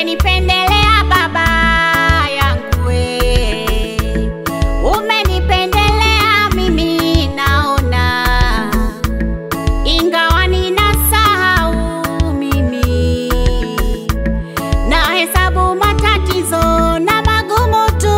Umenipendelea Baba yangu we, umenipendelea mimi naona, ingawa ninasahau mimi, nahesabu matatizo na magumu tu,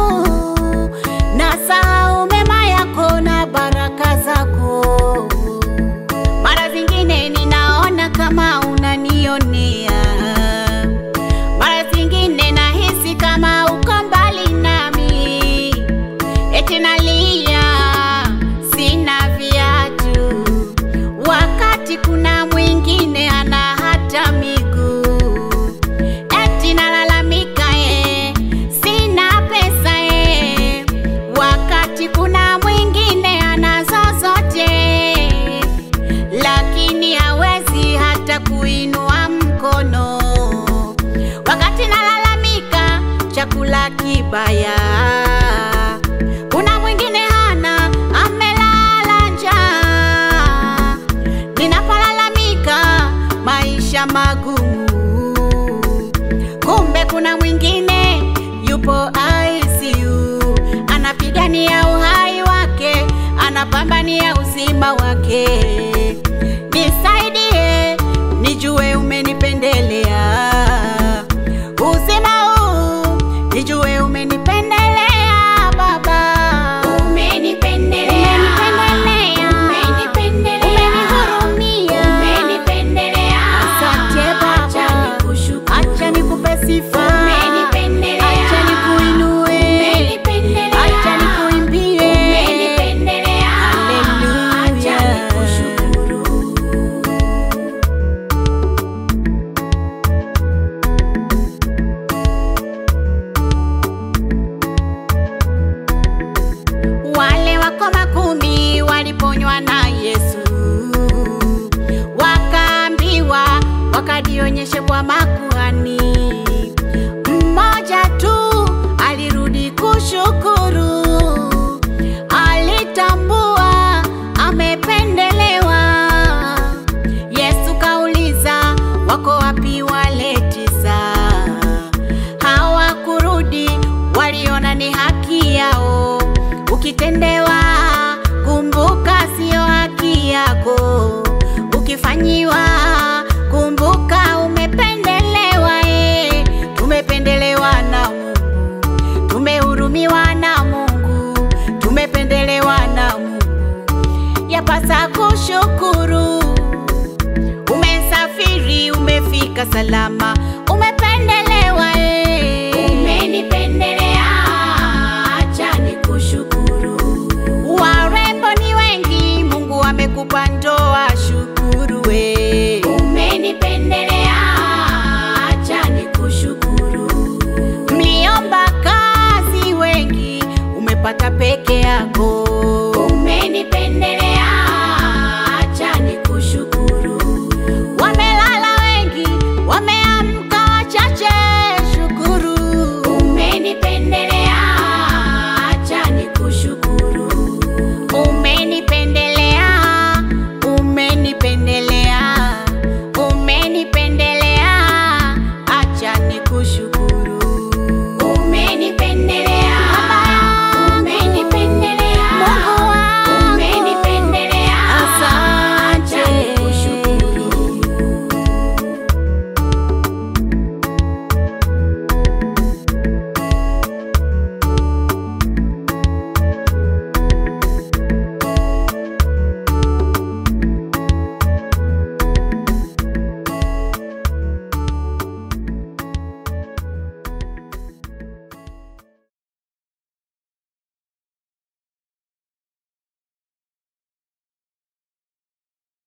nasahau mema yako na baraka zako. Mara zingine ninaona kama unanionea, mara zingine nahisi kama uko mbali nami, eti nalia sina viatu, wakati kuna mwingine ana hata miguu. Eti nalalamika sina pesa wakati kuna mwingine ana zozote, lakini hawezi hata kuinua mkono. Wakati nalalamika chakula kibaya, kuna mwingine hana, amelala njaa. Ninapolalamika maisha magumu, kumbe kuna mwingine yupo ICU, anapigania uhai wake, anapambania uzima wake. Nisaidie nijue umenipendelea uzima huu, nijue umenipendelea Baba. Umenipendelea, umenihurumia, asante Baba. Acha nikupe sifa, acha nikuinue, acha nikuimbie, haleluya. Wale wakoma 10 waliponywa na Yesu, wakaambiwa wakajionyeshe kwa makuhani. Mmoja tu alirudi kushukuru, alitambua amependelewa. Yesu kauliza, wako wapi wale 9? Hawakurudi, waliona ni haki yao. Ukitendewa kumbuka sio haki yako, ukifanyiwa kumbuka umependelewa. Tumependelewa na Mungu, tumehurumiwa na Mungu, tumependelewa na Mungu, yapasa kushukuru. Umesafiri umefika salama, umependelewa. Umenipendelea, acha nikushukuru. Warembo ni wengi, Mungu amekupa ndoa, shukuru we. Umenipendelea, acha nikushukuru. Mliomba kazi wengi, umepata peke